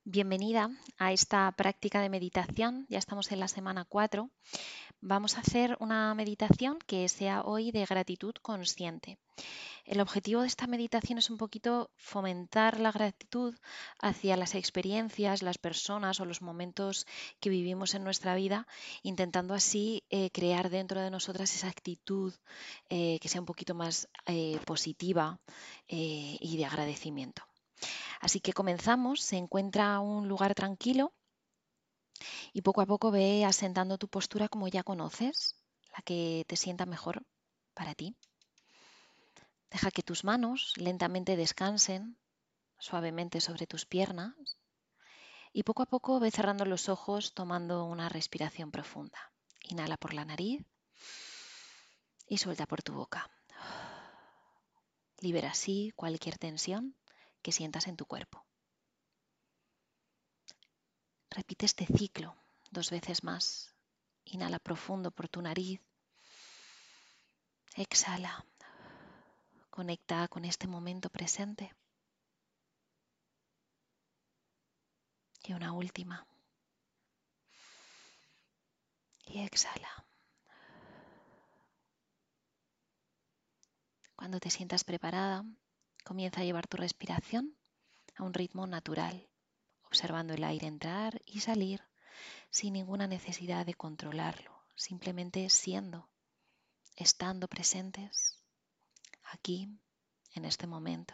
Bienvenida a esta práctica de meditación. Ya estamos en la semana 4. Vamos a hacer una meditación que sea hoy de gratitud consciente. El objetivo de esta meditación es un poquito fomentar la gratitud hacia las experiencias, las personas o los momentos que vivimos en nuestra vida, intentando así crear dentro de nosotras esa actitud que sea un poquito más positiva y de agradecimiento. Así que comenzamos, se encuentra un lugar tranquilo y poco a poco ve asentando tu postura como ya conoces, la que te sienta mejor para ti. Deja que tus manos lentamente descansen suavemente sobre tus piernas y poco a poco ve cerrando los ojos tomando una respiración profunda. Inhala por la nariz y suelta por tu boca. Libera así cualquier tensión que sientas en tu cuerpo. Repite este ciclo 2 veces más. Inhala profundo por tu nariz. Exhala. Conecta con este momento presente. Y una última. Y exhala. Cuando te sientas preparada, comienza a llevar tu respiración a un ritmo natural, observando el aire entrar y salir sin ninguna necesidad de controlarlo, simplemente siendo, estando presentes aquí, en este momento.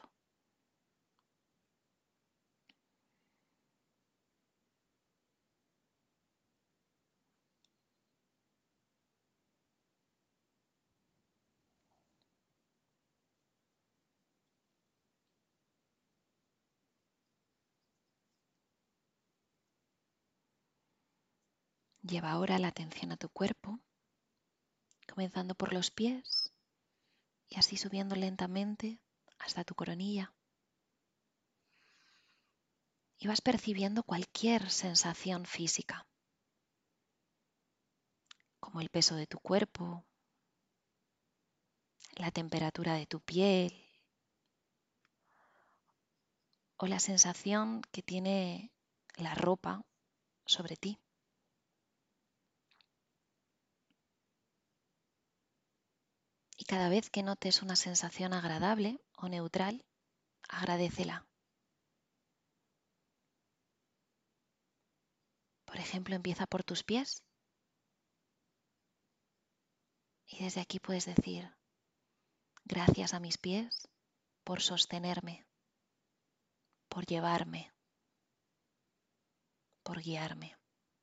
Lleva ahora la atención a tu cuerpo, comenzando por los pies y así subiendo lentamente hasta tu coronilla. Y vas percibiendo cualquier sensación física, como el peso de tu cuerpo, la temperatura de tu piel o la sensación que tiene la ropa sobre ti. Y cada vez que notes una sensación agradable o neutral, agradécela. Por ejemplo, empieza por tus pies y desde aquí puedes decir: gracias a mis pies por sostenerme, por llevarme, por guiarme.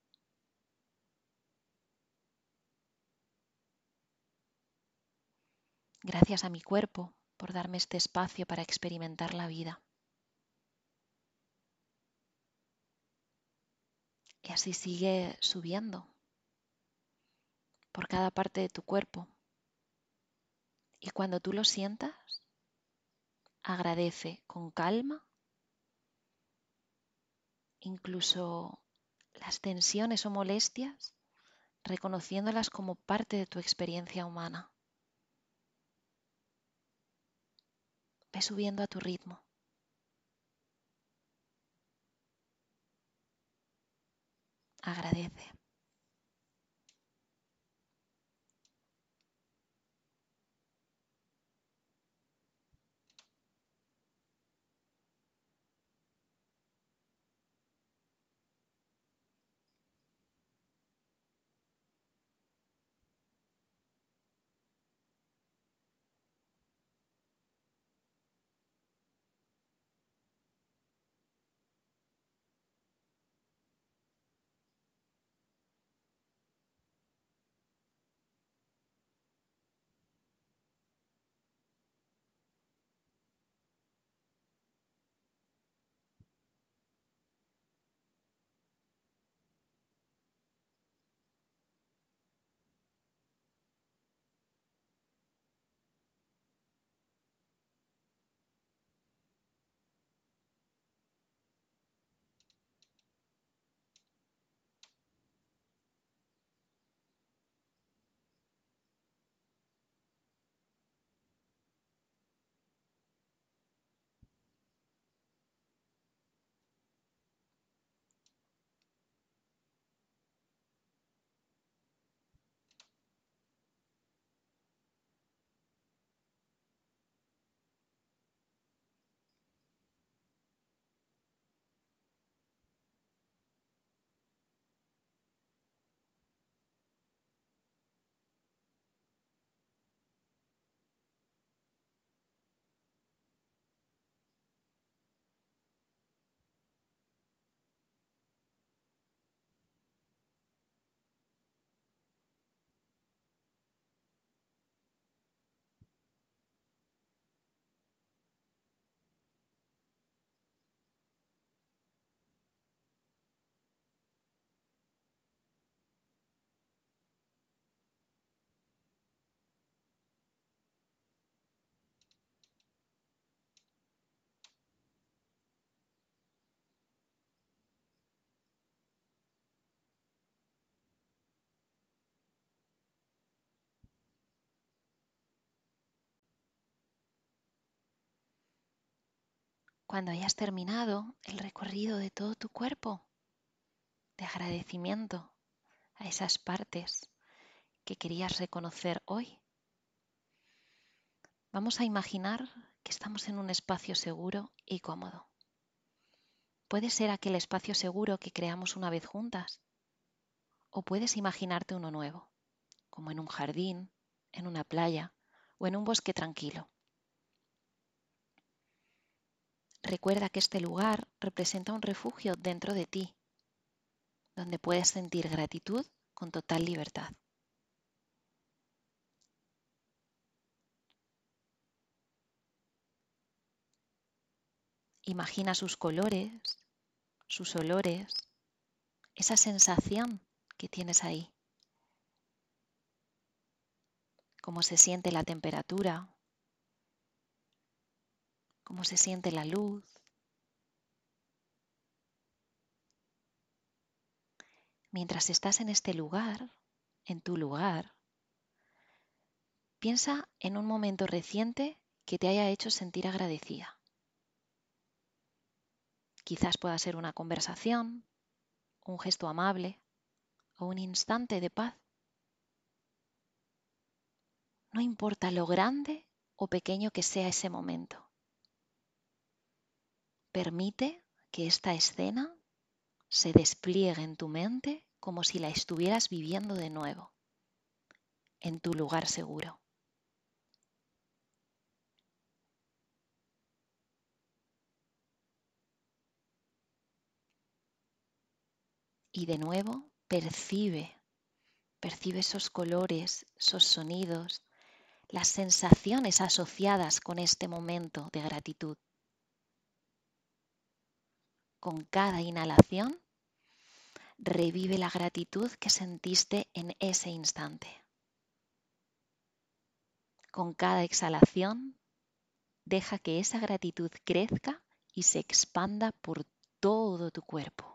Gracias a mi cuerpo por darme este espacio para experimentar la vida. Y así sigue subiendo por cada parte de tu cuerpo. Y cuando tú lo sientas, agradece con calma, incluso las tensiones o molestias, reconociéndolas como parte de tu experiencia humana. Ve subiendo a tu ritmo. Agradece. Cuando hayas terminado el recorrido de todo tu cuerpo, de agradecimiento a esas partes que querías reconocer hoy, vamos a imaginar que estamos en un espacio seguro y cómodo. Puede ser aquel espacio seguro que creamos una vez juntas, o puedes imaginarte uno nuevo, como en un jardín, en una playa o en un bosque tranquilo. Recuerda que este lugar representa un refugio dentro de ti, donde puedes sentir gratitud con total libertad. Imagina sus colores, sus olores, esa sensación que tienes ahí. Cómo se siente la temperatura, cómo se siente la luz. Mientras estás en este lugar, en tu lugar, piensa en un momento reciente que te haya hecho sentir agradecida. Quizás pueda ser una conversación, un gesto amable o un instante de paz. No importa lo grande o pequeño que sea ese momento. Permite que esta escena se despliegue en tu mente como si la estuvieras viviendo de nuevo, en tu lugar seguro. Y de nuevo, percibe esos colores, esos sonidos, las sensaciones asociadas con este momento de gratitud. Con cada inhalación, revive la gratitud que sentiste en ese instante. Con cada exhalación, deja que esa gratitud crezca y se expanda por todo tu cuerpo.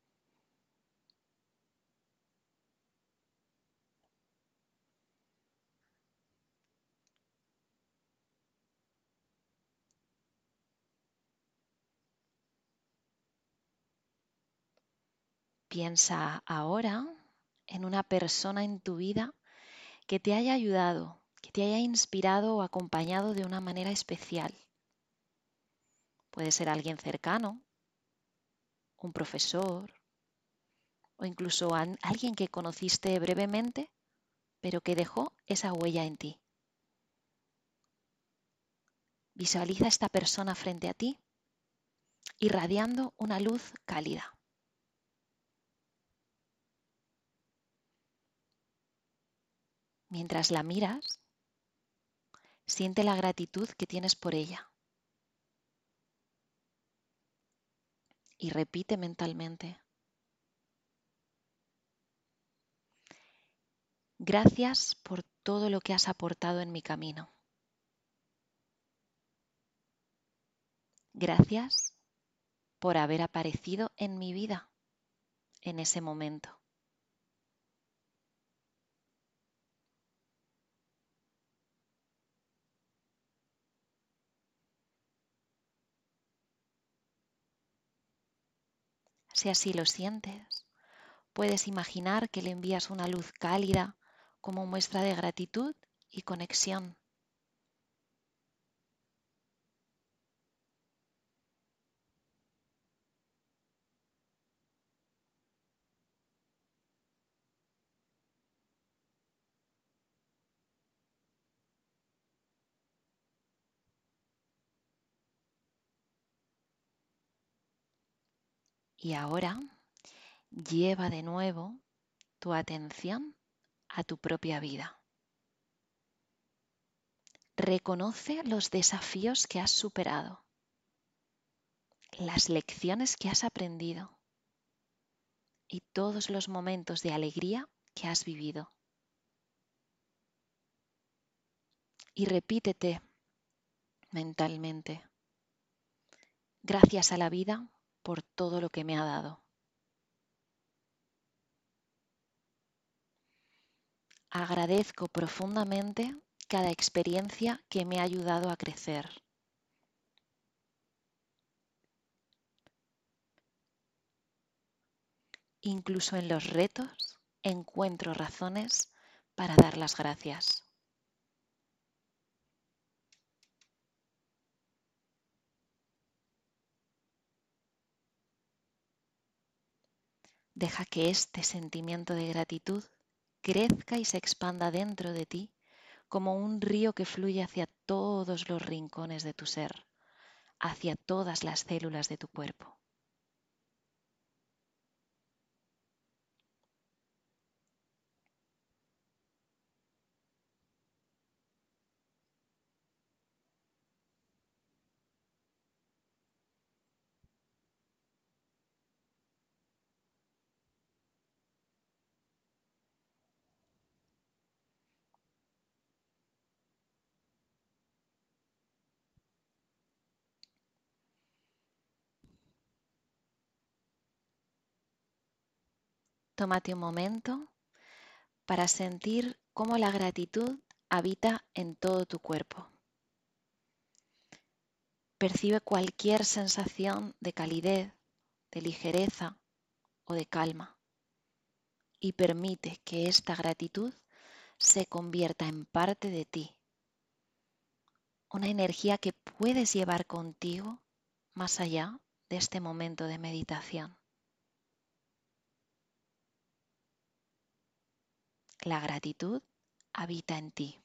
Piensa ahora en una persona en tu vida que te haya ayudado, que te haya inspirado o acompañado de una manera especial. Puede ser alguien cercano, un profesor o incluso alguien que conociste brevemente, pero que dejó esa huella en ti. Visualiza a esta persona frente a ti, irradiando una luz cálida. Mientras la miras, siente la gratitud que tienes por ella. Y repite mentalmente: gracias por todo lo que has aportado en mi camino. Gracias por haber aparecido en mi vida en ese momento. Si así lo sientes, puedes imaginar que le envías una luz cálida como muestra de gratitud y conexión. Y ahora lleva de nuevo tu atención a tu propia vida. Reconoce los desafíos que has superado, las lecciones que has aprendido y todos los momentos de alegría que has vivido. Y repítete mentalmente: gracias a la vida por todo lo que me ha dado. Agradezco profundamente cada experiencia que me ha ayudado a crecer. Incluso en los retos encuentro razones para dar las gracias. Deja que este sentimiento de gratitud crezca y se expanda dentro de ti como un río que fluye hacia todos los rincones de tu ser, hacia todas las células de tu cuerpo. Tómate un momento para sentir cómo la gratitud habita en todo tu cuerpo. Percibe cualquier sensación de calidez, de ligereza o de calma y permite que esta gratitud se convierta en parte de ti, una energía que puedes llevar contigo más allá de este momento de meditación. La gratitud habita en ti.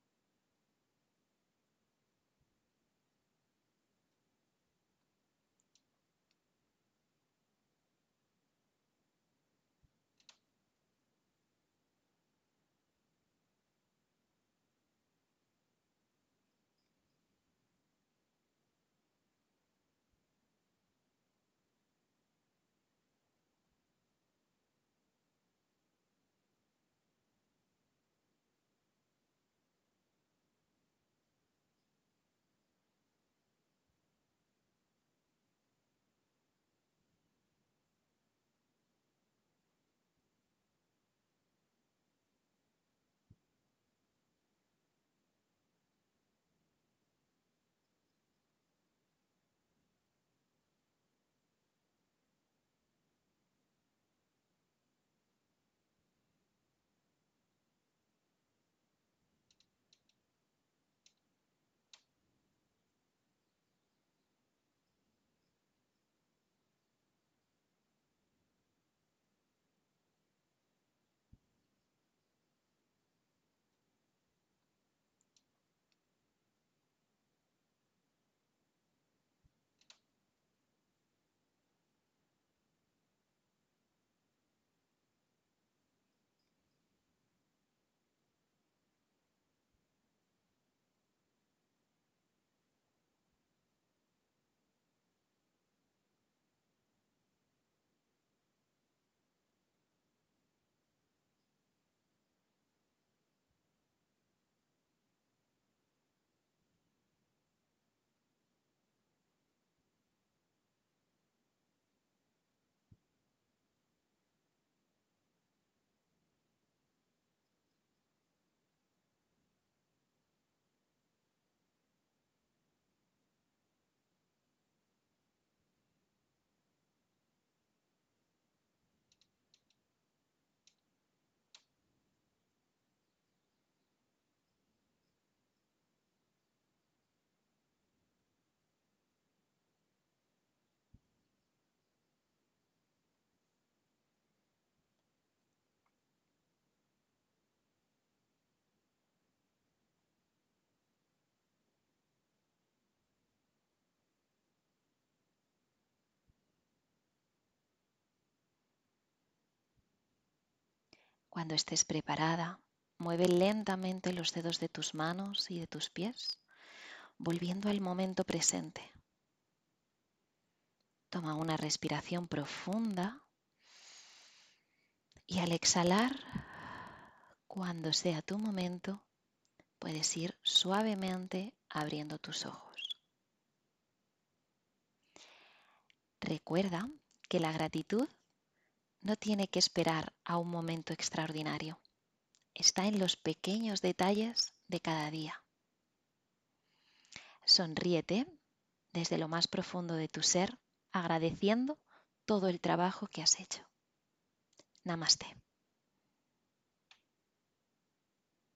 Cuando estés preparada, mueve lentamente los dedos de tus manos y de tus pies, volviendo al momento presente. Toma una respiración profunda y al exhalar, cuando sea tu momento, puedes ir suavemente abriendo tus ojos. Recuerda que la gratitud no tiene que esperar a un momento extraordinario. Está en los pequeños detalles de cada día. Sonríete desde lo más profundo de tu ser, agradeciendo todo el trabajo que has hecho. Namaste.